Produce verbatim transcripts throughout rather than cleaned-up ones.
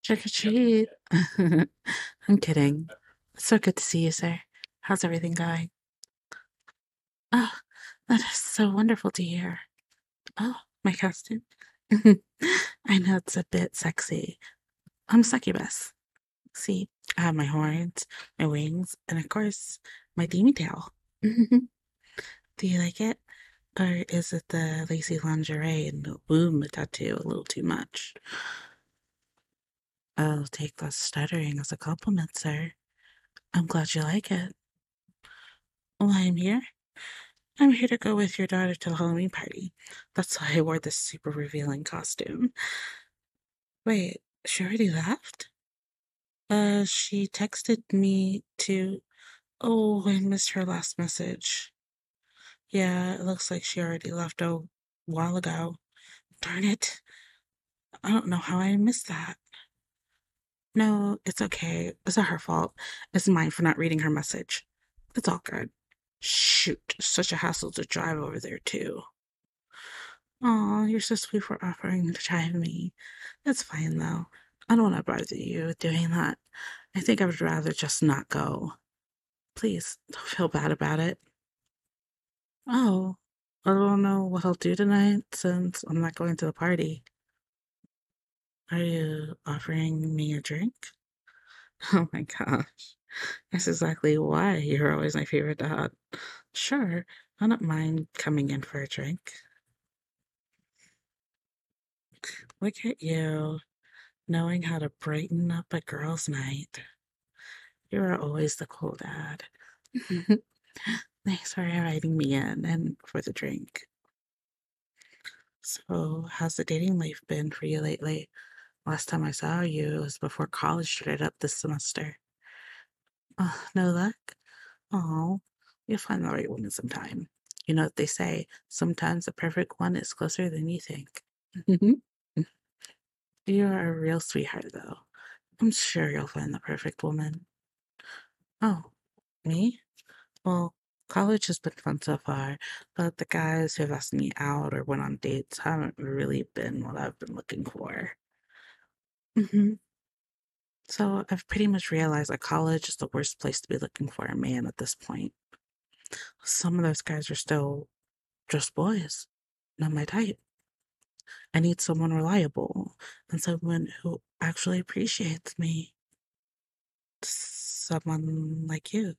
Trick or treat. I'm kidding. It's so good to see you, sir. How's everything going? Oh, that is so wonderful to hear. Oh, my costume. I know it's a bit sexy. I'm succubus. See, I have my horns, my wings, and of course, my demon tail. Do you like it? Or is it the lacy lingerie and the boom tattoo a little too much? I'll take that stuttering as a compliment, sir. I'm glad you like it. Well, I'm here. I'm here to go with your daughter to the Halloween party. That's why I wore this super revealing costume. Wait, she already left? Uh, she texted me to. Oh, I missed her last message. Yeah, it looks like she already left a while ago. Darn it. I don't know how I missed that. No, it's okay. It's not her fault. It's mine for not reading her message. It's all good. Shoot, such a hassle to drive over there, too. Aw, you're so sweet for offering to drive me. That's fine, though. I don't want to bother you with doing that. I think I would rather just not go. Please, don't feel bad about it. Oh, I don't know what I'll do tonight since I'm not going to the party. Are you offering me a drink? Oh my gosh. That's exactly why you're always my favorite dog. Sure, I don't mind coming in for a drink. Look at you, knowing how to brighten up a girl's night. You are always the cool dad. Thanks for inviting me in and for the drink. So, how's the dating life been for you lately? Last time I saw you was before college started up this semester. Oh, no luck? Oh, you'll find the right one sometime. You know what they say, sometimes the perfect one is closer than you think. You're a real sweetheart, though. I'm sure you'll find the perfect woman. Oh, me? Well, college has been fun so far, but the guys who have asked me out or went on dates haven't really been what I've been looking for. hmm So I've pretty much realized that college is the worst place to be looking for a man at this point. Some of those guys are still just boys, not my type. I need someone reliable and someone who actually appreciates me. Someone like you.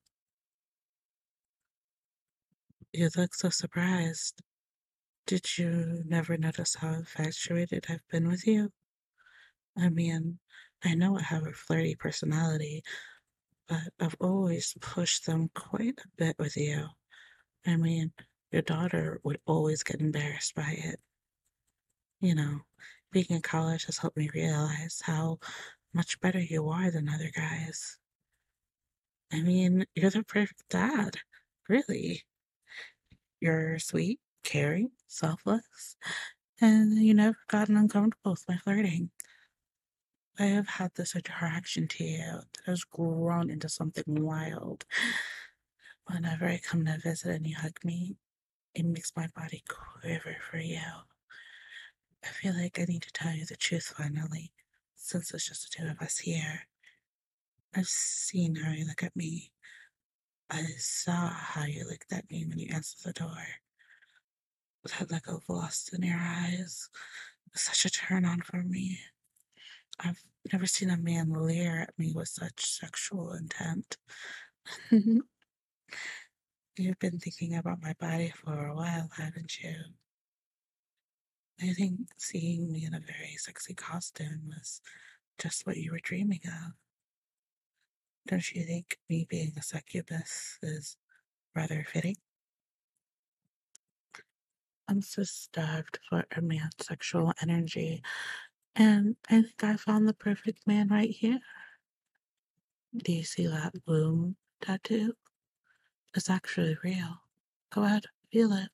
You look so surprised. Did you never notice how infatuated I've been with you? I mean, I know I have a flirty personality, but I've always pushed them quite a bit with you. I mean, your daughter would always get embarrassed by it. You know, being in college has helped me realize how much better you are than other guys. I mean, you're the perfect dad, really. You're sweet, caring, selfless, and you never gotten uncomfortable with my flirting. I have had this attraction to you that has grown into something wild. Whenever I come to visit and you hug me, it makes my body quiver for you. I feel like I need to tell you the truth finally, since it's just the two of us here. I've seen how you look at me. I saw how you looked at me when you answered the door. That look of lust in your eyes was such a turn on for me. I've never seen a man leer at me with such sexual intent. You've been thinking about my body for a while, haven't you? I think seeing me in a very sexy costume was just what you were dreaming of. Don't you think me being a succubus is rather fitting? I'm so starved for a man's sexual energy, and I think I found the perfect man right here. Do you see that bloom tattoo? It's actually real. Go ahead, feel it.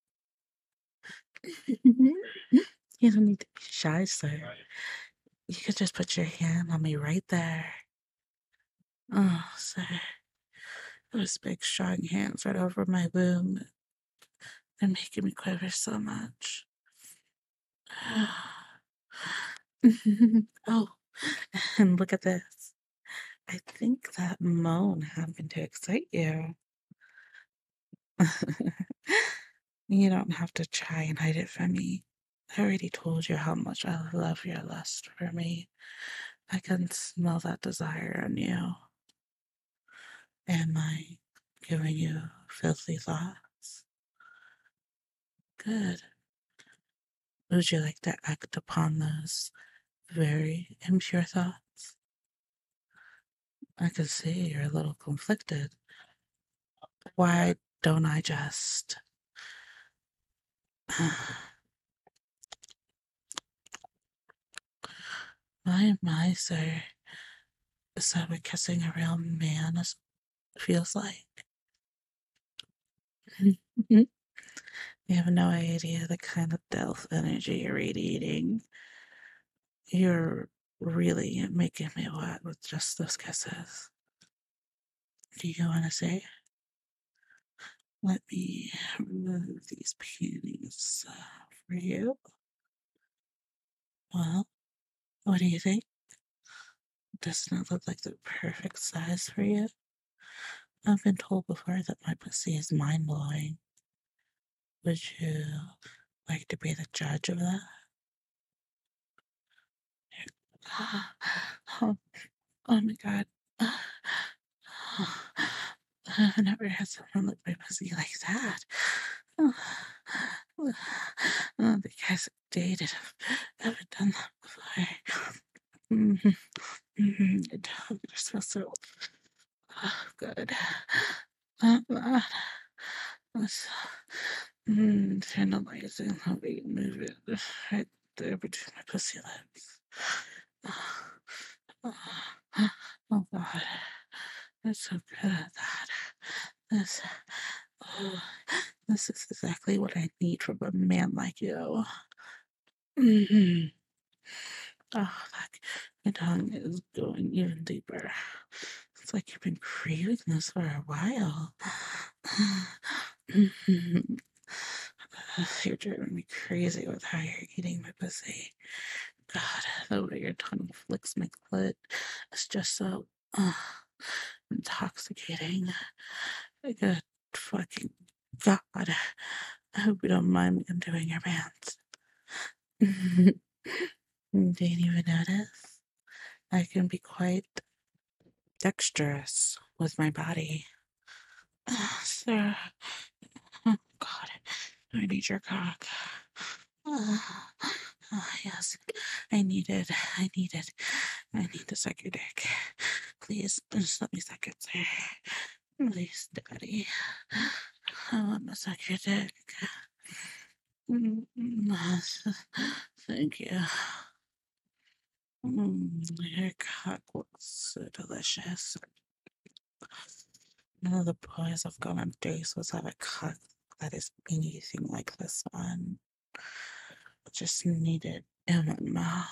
You don't need to be shy, sir. You could just put your hand on me right there. Oh, sir. Those big, strong hands right over my womb. They're making me quiver so much. Oh, And look at this. I think that moan happened to excite you. You don't have to try and hide it from me. I already told you how much I love your lust for me. I can smell that desire in you. Am I giving you filthy thoughts? Good. Would you like to act upon those very impure thoughts? I can see you're a little conflicted. Why don't I just... My, my, sir. Is that what kissing a real man is, feels like? You have no idea the kind of delf energy you're radiating. You're really making me wet with just those kisses. Do you want to say? Let me remove these panties uh, for you. Well, what do you think? Doesn't it look like the perfect size for you? I've been told before that my pussy is mind blowing. Would you like to be the judge of that? Oh, oh my god. I've never had someone lick my pussy like that. Oh, the guys I've dated have never done that before. Mm-hmm. Mm-hmm. It just feels so oh, good. Not bad. It's mm, tantalizing how we move it right there between my pussy lips. Oh, oh god. It's so good at that. This, oh, this is exactly what I need from a man like you. Mm-hmm. Oh, that, my tongue is going even deeper. It's like you've been craving this for a while. Mm-hmm. You're driving me crazy with how you're eating my pussy. God, the way your tongue flicks my clit is just so uh, intoxicating. Good fucking God. I hope you don't mind me undoing your pants. Didn't even notice. I can be quite dexterous with my body. Uh, sir. Oh, God. I need your cock. Uh, uh, yes. I need it. I need it. I need to suck your dick. Please, just let me suck it, sir. Please, daddy. I want to suck your dick. Thank you. Mm, your cock looks so delicious. None of the boys I've gone on dates with have a cock that is anything like this one. I just need it in my mouth.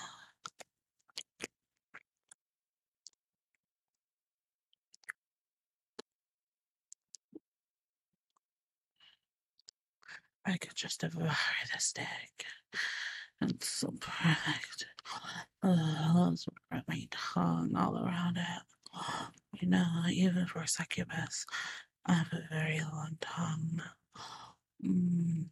I could just devour this dick. It's so perfect. Uh, let's wrap my tongue all around it. You know, even for a succubus, I have a very long tongue. Mm.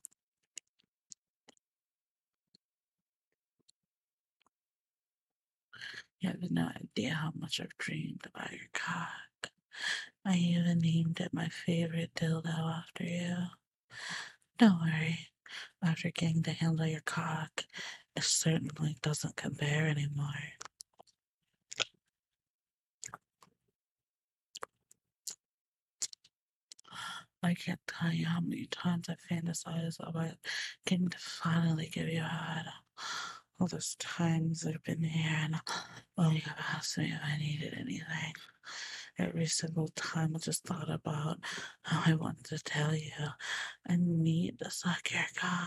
You have no idea how much I've dreamed about your cock. I even named it my favorite dildo after you. Don't worry, after getting to handle your cock, it certainly doesn't compare anymore. I can't tell you how many times I fantasize about getting to finally give you a head. All those times I've been here and oh, you've asked me if I needed anything. Every single time I just thought about how I wanted to tell you I need to suck your cock.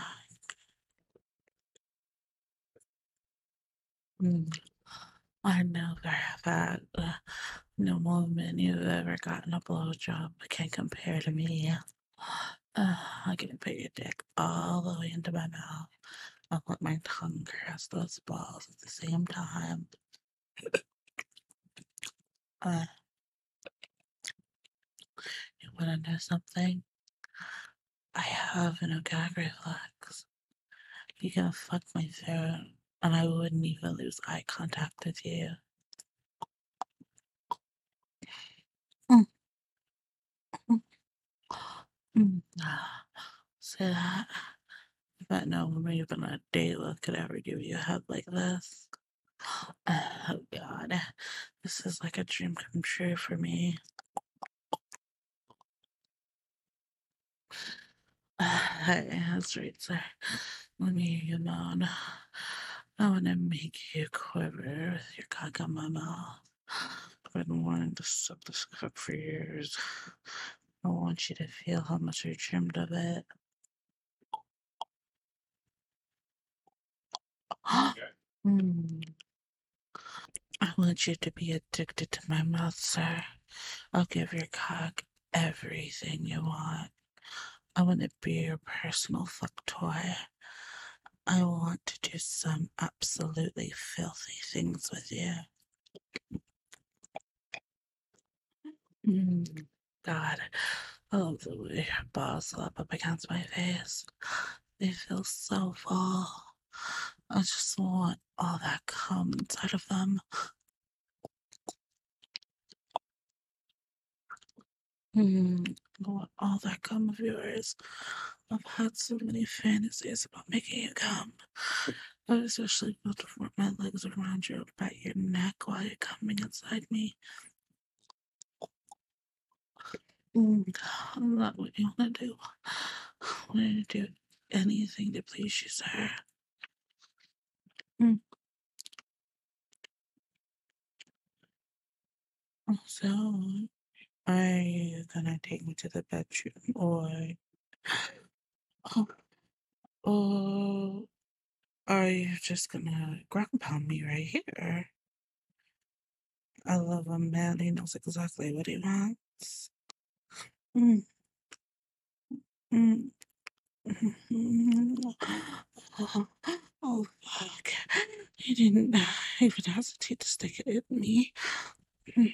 Mm. I know for a fact uh, no woman you've ever gotten a blowjob can compare to me. Uh, I can put your dick all the way into my mouth. I'll let my tongue caress those balls at the same time. Uh, you wanna know something? I have an gag reflex. You can fuck my throat, and I wouldn't even lose eye contact with you. Mm, mm, mm. See that? But no woman even on a date look could ever give you a hug like this. Oh god. This is like a dream come true for me. Hey, that's right, sir. Let me hear you moan. I want to make you quiver with your cock on my mouth. I've been wanting to suck this cock for years. I want you to feel how much I dreamed of it. Mm. I want you to be addicted to my mouth, sir. I'll give your cock everything you want. I want to be your personal fuck toy. I want to do some absolutely filthy things with you. Mm, God, I love the way your balls slap up against my face. They feel so full. I just want all that cum inside of them. Mm, I want all that cum of yours. I've had so many fantasies about making you come. I especially want to wrap my legs around you, pat your neck while you're coming inside me. Mm, is that what you want to do? I want to do anything to please you, sir. Mm. So, are you gonna take me to the bedroom, or, oh, or are you just gonna ground pound me right here? I love a man. He knows exactly what he wants. Mm, mm, mm. Oh, oh, fuck. He didn't even hesitate to stick it in me. Mm,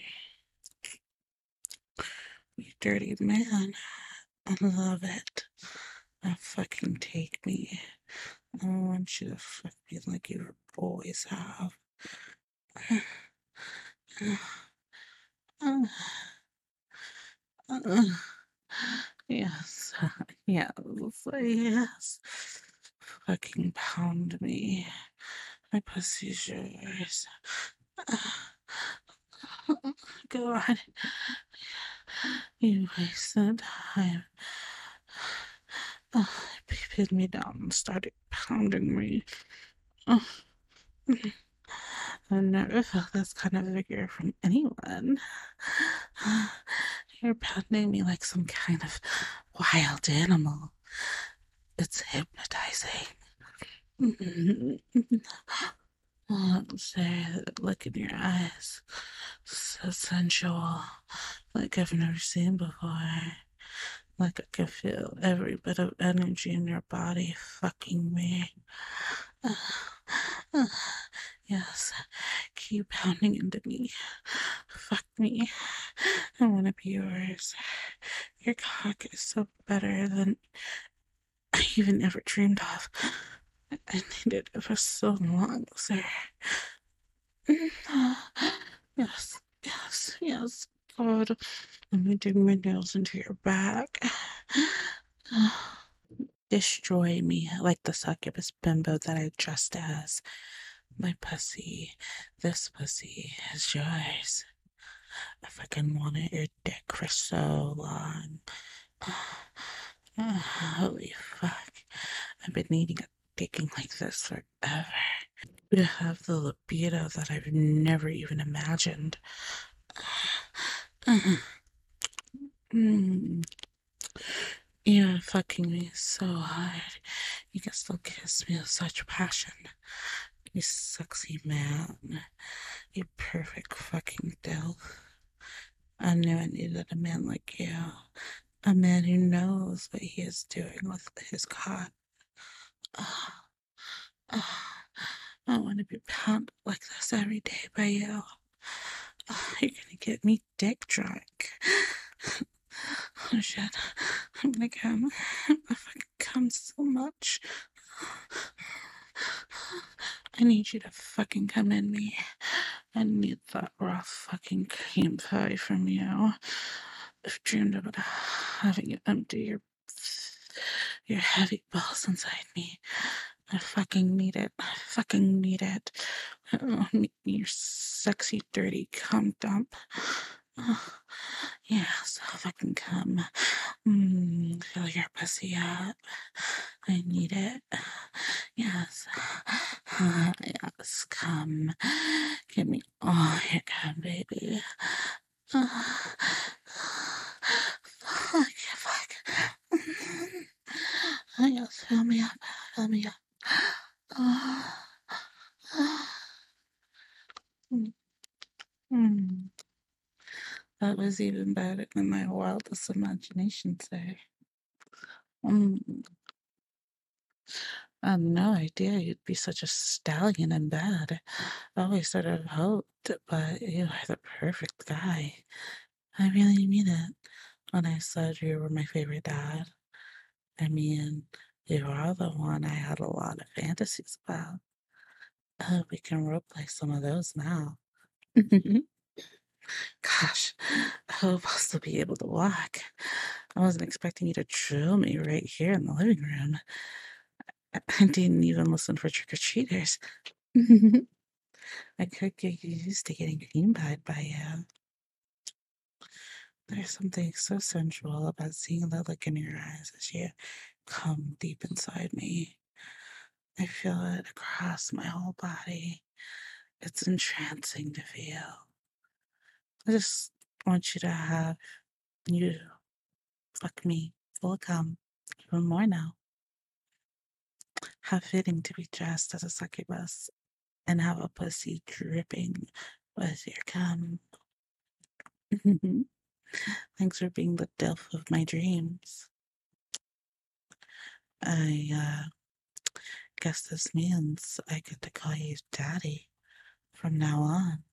you dirty man. I love it. Now fucking take me. I want you to fuck me like you always have. Yes, yes, yes. Fucking pound me. My pussy's yours. God, you wasted time. He pinned me down and started pounding me. I never felt this kind of vigor from anyone. You're pounding me like some kind of wild animal. It's hypnotizing. Oh, say, look in your eyes. So sensual. Like I've never seen before. Like I can feel every bit of energy in your body fucking me. Yes, keep pounding into me. Fuck me. I want to be yours. Your cock is so better than I even ever dreamed of. I needed it for so long, sir. Yes, yes, yes. God, let me dig my nails into your back. Destroy me like the succubus bimbo that I dressed as. My pussy, this pussy is yours. I fucking wanted your dick for so long. Holy fuck. I've been needing a dicking like this forever. You have the libido that I've never even imagined. Mm. You're fucking me so hard. You can still kiss me with such passion. You sexy man. You perfect fucking dilf. I knew I needed a man like you. A man who knows what he is doing with his cock. I want to be pounded like this every day by you. Oh, you're gonna get me dick drunk. Oh shit. I'm gonna come. I fucking come so much. I need you to fucking come in me. I need that raw fucking cream pie from you. I've dreamed about having you empty your your heavy balls inside me. I fucking need it. I fucking need it. Oh, meet me your sexy, dirty cum dump. Oh, yes, I'll fucking come. Mm, fill your pussy up. I need it. Yes. Uh, yes, come. Give me all your cum, baby. Uh, fuck, fuck. Oh, yes, fill me up. Fill me up. Oh, oh. Mm, mm. That was even better than my wildest imagination, say. Mm. I had no idea you'd be such a stallion in bed. I always sort of hoped, but you are the perfect guy. I really mean it when I said you were my favorite dad. I mean, you are the one I had a lot of fantasies about. Oh, we can roleplay some of those now. Gosh, I hope I'll still be able to walk. I wasn't expecting you to drill me right here in the living room. I I didn't even listen for trick-or-treaters. I could get used to getting cream pied by you. There's something so sensual about seeing the look in your eyes as you come deep inside me. I feel it across my whole body. It's entrancing to feel. I just want you to have you fuck me full of cum. Even more now. How fitting to be dressed as a succubus and have a pussy dripping with your cum. Thanks for being the Dilf of my dreams. I uh, guess this means I get to call you Daddy from now on.